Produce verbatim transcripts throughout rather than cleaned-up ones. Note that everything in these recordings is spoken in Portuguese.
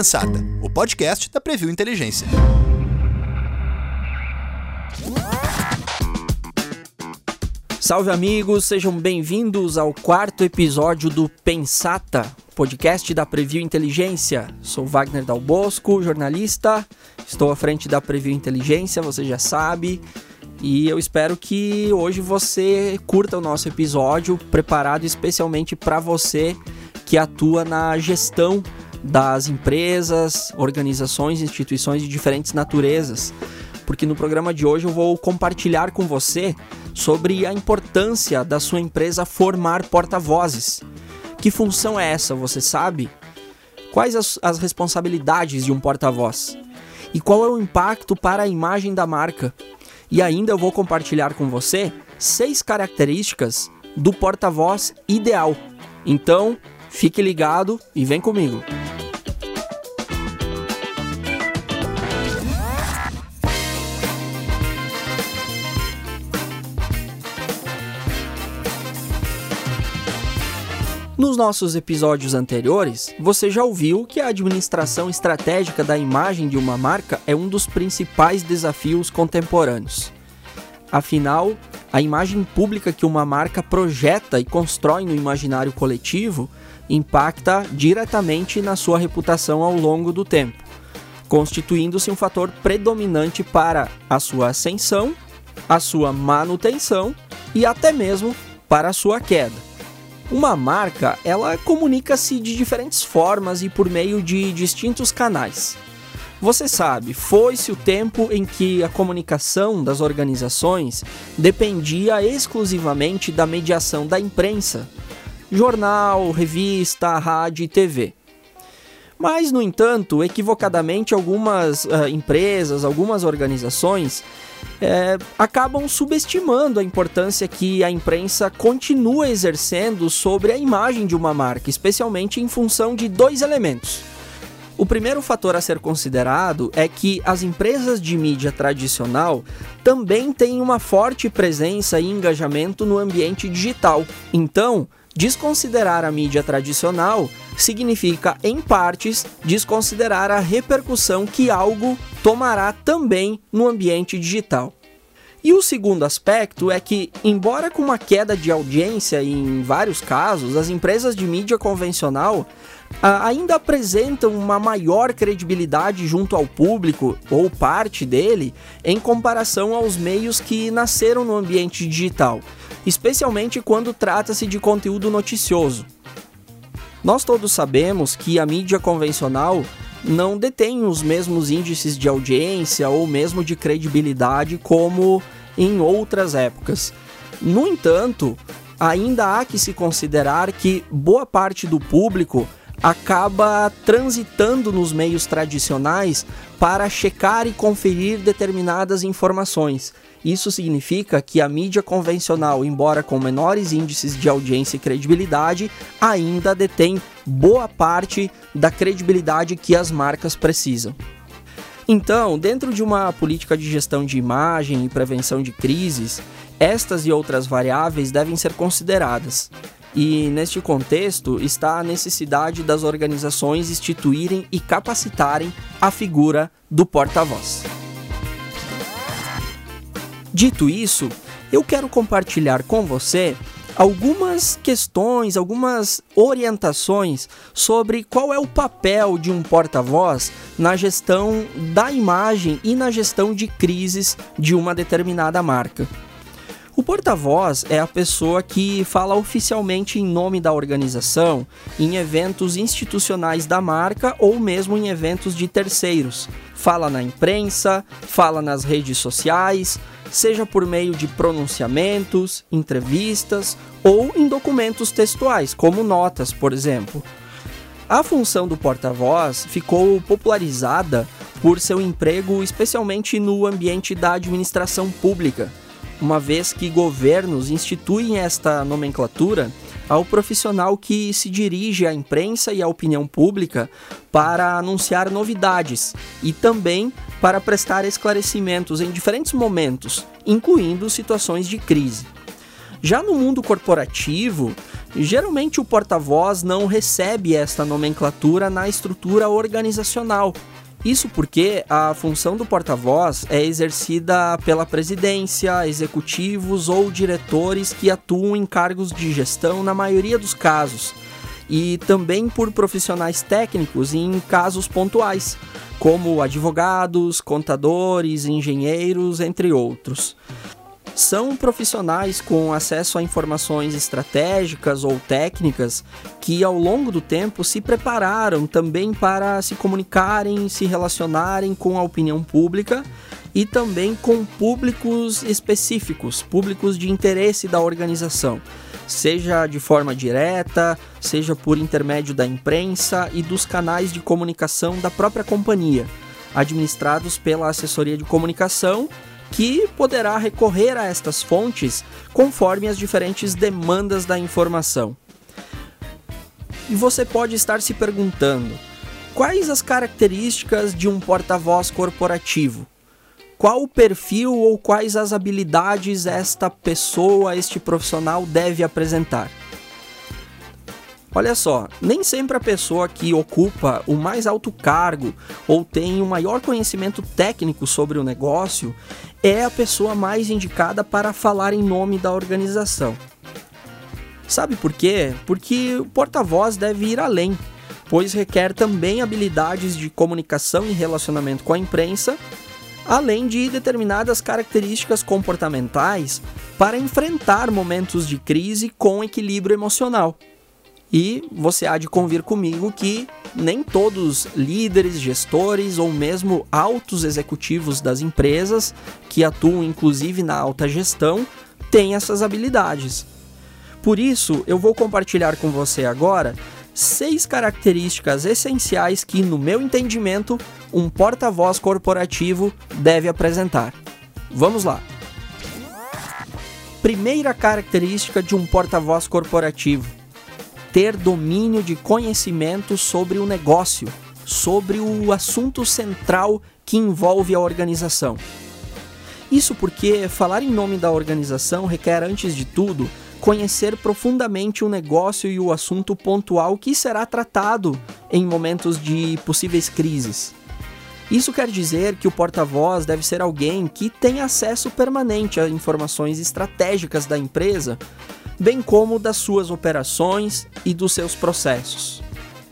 Pensata, o podcast da Preview Inteligência. Salve amigos, sejam bem-vindos ao quarto episódio do Pensata, podcast da Preview Inteligência. Sou Wagner Dal Bosco, jornalista, estou à frente da Preview Inteligência, você já sabe, e eu espero que hoje você curta o nosso episódio, preparado especialmente para você que atua na gestão das empresas, organizações, instituições de diferentes naturezas, porque no programa de hoje eu vou compartilhar com você sobre a importância da sua empresa formar porta-vozes. Que função é essa, você sabe? Quais as, as responsabilidades de um porta-voz? E qual é o impacto para a imagem da marca? E ainda eu vou compartilhar com você seis características do porta-voz ideal. Então, fique ligado e vem comigo. Nos nossos episódios anteriores, você já ouviu que a administração estratégica da imagem de uma marca é um dos principais desafios contemporâneos. Afinal, a imagem pública que uma marca projeta e constrói no imaginário coletivo impacta diretamente na sua reputação ao longo do tempo, constituindo-se um fator predominante para a sua ascensão, a sua manutenção e até mesmo para a sua queda. Uma marca, ela comunica-se de diferentes formas e por meio de distintos canais. Você sabe, foi-se o tempo em que a comunicação das organizações dependia exclusivamente da mediação da imprensa, jornal, revista, rádio e T V. Mas, no entanto, equivocadamente algumas uh, empresas, algumas organizações É, acabam subestimando a importância que a imprensa continua exercendo sobre a imagem de uma marca, especialmente em função de dois elementos. O primeiro fator a ser considerado é que as empresas de mídia tradicional também têm uma forte presença e engajamento no ambiente digital. Então, desconsiderar a mídia tradicional significa, em partes, desconsiderar a repercussão que algo tomará também no ambiente digital. E o segundo aspecto é que, embora com uma queda de audiência em vários casos, as empresas de mídia convencional ah, ainda apresentam uma maior credibilidade junto ao público, ou parte dele, em comparação aos meios que nasceram no ambiente digital, especialmente quando trata-se de conteúdo noticioso. Nós todos sabemos que a mídia convencional não detém os mesmos índices de audiência ou mesmo de credibilidade como em outras épocas. No entanto, ainda há que se considerar que boa parte do público acaba transitando nos meios tradicionais para checar e conferir determinadas informações. Isso significa que a mídia convencional, embora com menores índices de audiência e credibilidade, ainda detém boa parte da credibilidade que as marcas precisam. Então, dentro de uma política de gestão de imagem e prevenção de crises, estas e outras variáveis devem ser consideradas. E neste contexto está a necessidade das organizações instituírem e capacitarem a figura do porta-voz. Dito isso, eu quero compartilhar com você algumas questões, algumas orientações sobre qual é o papel de um porta-voz na gestão da imagem e na gestão de crises de uma determinada marca. O porta-voz é a pessoa que fala oficialmente em nome da organização em eventos institucionais da marca ou mesmo em eventos de terceiros. Fala na imprensa, fala nas redes sociais, seja por meio de pronunciamentos, entrevistas ou em documentos textuais, como notas, por exemplo. A função do porta-voz ficou popularizada por seu emprego especialmente no ambiente da administração pública, uma vez que governos instituem esta nomenclatura ao profissional que se dirige à imprensa e à opinião pública para anunciar novidades e também para prestar esclarecimentos em diferentes momentos, incluindo situações de crise. Já no mundo corporativo, Geralmente o porta-voz não recebe esta nomenclatura na estrutura organizacional. Isso porque a função do porta-voz é exercida pela presidência, executivos ou diretores que atuam em cargos de gestão na maioria dos casos, e também por profissionais técnicos em casos pontuais, como advogados, contadores, engenheiros, entre outros. São profissionais com acesso a informações estratégicas ou técnicas que ao longo do tempo se prepararam também para se comunicarem, se relacionarem com a opinião pública e também com públicos específicos, públicos de interesse da organização, seja de forma direta, seja por intermédio da imprensa e dos canais de comunicação da própria companhia, administrados pela assessoria de comunicação, que poderá recorrer a estas fontes conforme as diferentes demandas da informação. E você pode estar se perguntando, quais as características de um porta-voz corporativo? Qual o perfil ou quais as habilidades esta pessoa, este profissional deve apresentar? Olha só, nem sempre a pessoa que ocupa o mais alto cargo ou tem o maior conhecimento técnico sobre o negócio é a pessoa mais indicada para falar em nome da organização. Sabe por quê? Porque o porta-voz deve ir além, pois requer também habilidades de comunicação e relacionamento com a imprensa, além de determinadas características comportamentais para enfrentar momentos de crise com equilíbrio emocional. E você há de convir comigo que nem todos líderes, gestores ou mesmo altos executivos das empresas, que atuam inclusive na alta gestão, têm essas habilidades. Por isso, eu vou compartilhar com você agora seis características essenciais que, no meu entendimento, um porta-voz corporativo deve apresentar. Vamos lá! Primeira característica de um porta-voz corporativo: ter domínio de conhecimento sobre o negócio, sobre o assunto central que envolve a organização. Isso porque falar em nome da organização requer, antes de tudo, conhecer profundamente o negócio e o assunto pontual que será tratado em momentos de possíveis crises. Isso quer dizer que o porta-voz deve ser alguém que tem acesso permanente a informações estratégicas da empresa, bem como das suas operações e dos seus processos.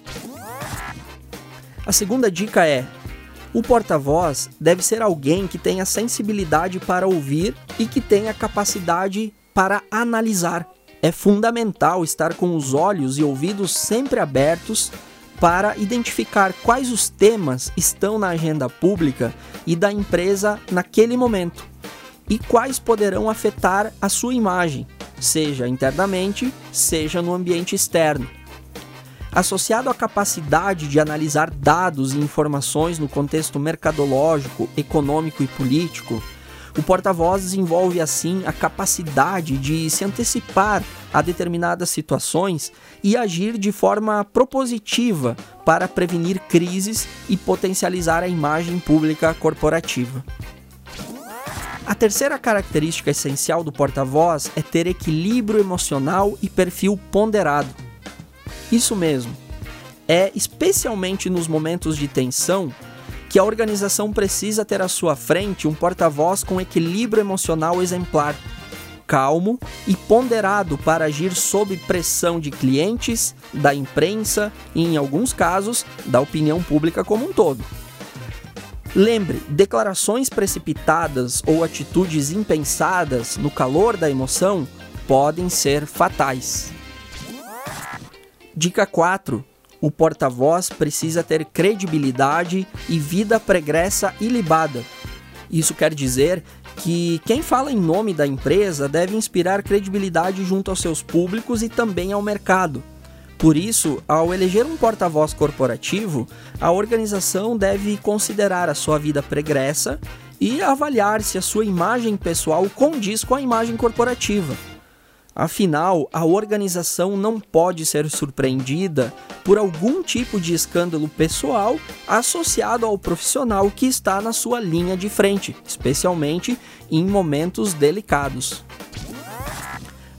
A segunda dica é: o porta-voz deve ser alguém que tenha sensibilidade para ouvir e que tenha capacidade para analisar. É fundamental estar com os olhos e ouvidos sempre abertos para identificar quais os temas estão na agenda pública e da empresa naquele momento e quais poderão afetar a sua imagem, seja internamente, seja no ambiente externo. Associado à capacidade de analisar dados e informações no contexto mercadológico, econômico e político, o porta-voz desenvolve assim a capacidade de se antecipar a determinadas situações e agir de forma propositiva para prevenir crises e potencializar a imagem pública corporativa. A terceira característica essencial do porta-voz é ter equilíbrio emocional e perfil ponderado. Isso mesmo, é especialmente nos momentos de tensão que a organização precisa ter à sua frente um porta-voz com equilíbrio emocional exemplar, calmo e ponderado para agir sob pressão de clientes, da imprensa e, em alguns casos, da opinião pública como um todo. Lembre, declarações precipitadas ou atitudes impensadas no calor da emoção podem ser fatais. Dica quatro. O porta-voz precisa ter credibilidade e vida pregressa ilibada. Isso quer dizer que quem fala em nome da empresa deve inspirar credibilidade junto aos seus públicos e também ao mercado. Por isso, ao eleger um porta-voz corporativo, a organização deve considerar a sua vida pregressa e avaliar se a sua imagem pessoal condiz com a imagem corporativa. Afinal, a organização não pode ser surpreendida por algum tipo de escândalo pessoal associado ao profissional que está na sua linha de frente, especialmente em momentos delicados.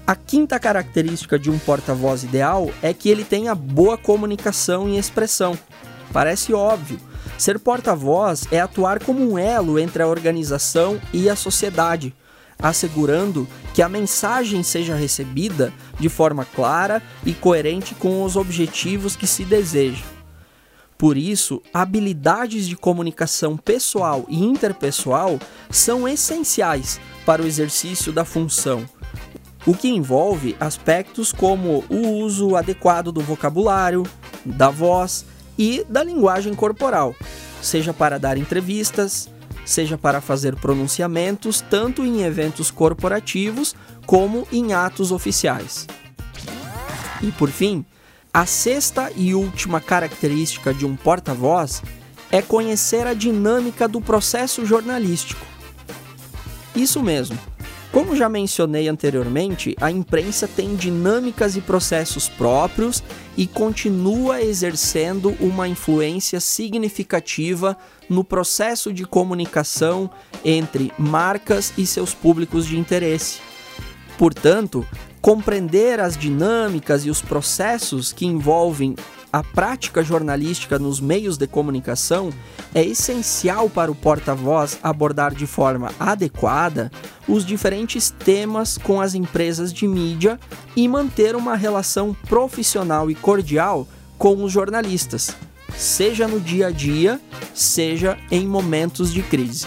A quinta característica de um porta-voz ideal é que ele tenha boa comunicação e expressão. Parece óbvio. Ser porta-voz é atuar como um elo entre a organização e a sociedade, assegurando que a mensagem seja recebida de forma clara e coerente com os objetivos que se deseja. Por isso, habilidades de comunicação pessoal e interpessoal são essenciais para o exercício da função, o que envolve aspectos como o uso adequado do vocabulário, da voz e da linguagem corporal, seja para dar entrevistas, seja para fazer pronunciamentos, tanto em eventos corporativos como em atos oficiais. E por fim, a sexta e última característica de um porta-voz é conhecer a dinâmica do processo jornalístico. Isso mesmo. Como já mencionei anteriormente, a imprensa tem dinâmicas e processos próprios e continua exercendo uma influência significativa no processo de comunicação entre marcas e seus públicos de interesse. Portanto, compreender as dinâmicas e os processos que envolvem a prática jornalística nos meios de comunicação é essencial para o porta-voz abordar de forma adequada os diferentes temas com as empresas de mídia e manter uma relação profissional e cordial com os jornalistas, seja no dia a dia, seja em momentos de crise.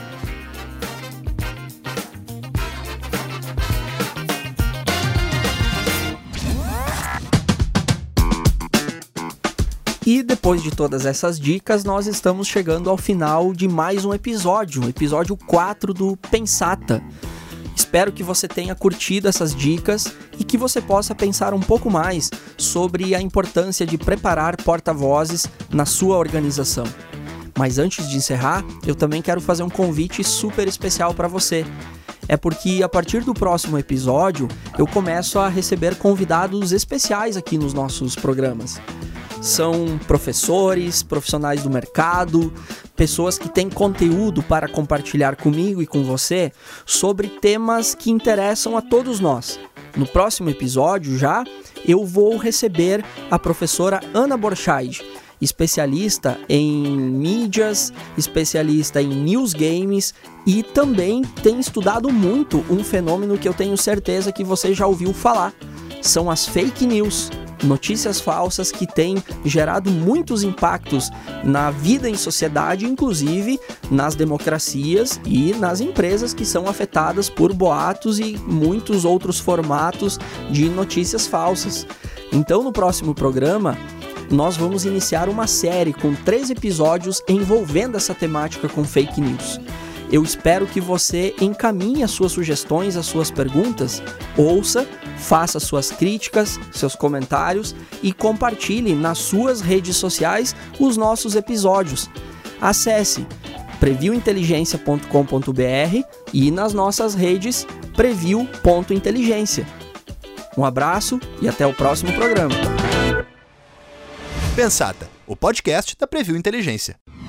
E depois de todas essas dicas, nós estamos chegando ao final de mais um episódio, o episódio quatro do Pensata. Espero que você tenha curtido essas dicas e que você possa pensar um pouco mais sobre a importância de preparar porta-vozes na sua organização. Mas antes de encerrar, eu também quero fazer um convite super especial para você. É porque a partir do próximo episódio, eu começo a receber convidados especiais aqui nos nossos programas. São professores, profissionais do mercado, pessoas que têm conteúdo para compartilhar comigo e com você sobre temas que interessam a todos nós. No próximo episódio já, eu vou receber a professora Ana Borchardt, especialista em mídias, especialista em news games e também tem estudado muito um fenômeno que eu tenho certeza que você já ouviu falar. São as fake news. Notícias falsas que têm gerado muitos impactos na vida em sociedade, inclusive nas democracias e nas empresas que são afetadas por boatos e muitos outros formatos de notícias falsas. Então, no próximo programa, nós vamos iniciar uma série com três episódios envolvendo essa temática com fake news. Eu espero que você encaminhe as suas sugestões, as suas perguntas, ouça, faça suas críticas, seus comentários e compartilhe nas suas redes sociais os nossos episódios. Acesse preview inteligência ponto com ponto b r e nas nossas redes preview ponto inteligência. Um abraço e até o próximo programa. Pensata, o podcast da Preview Inteligência.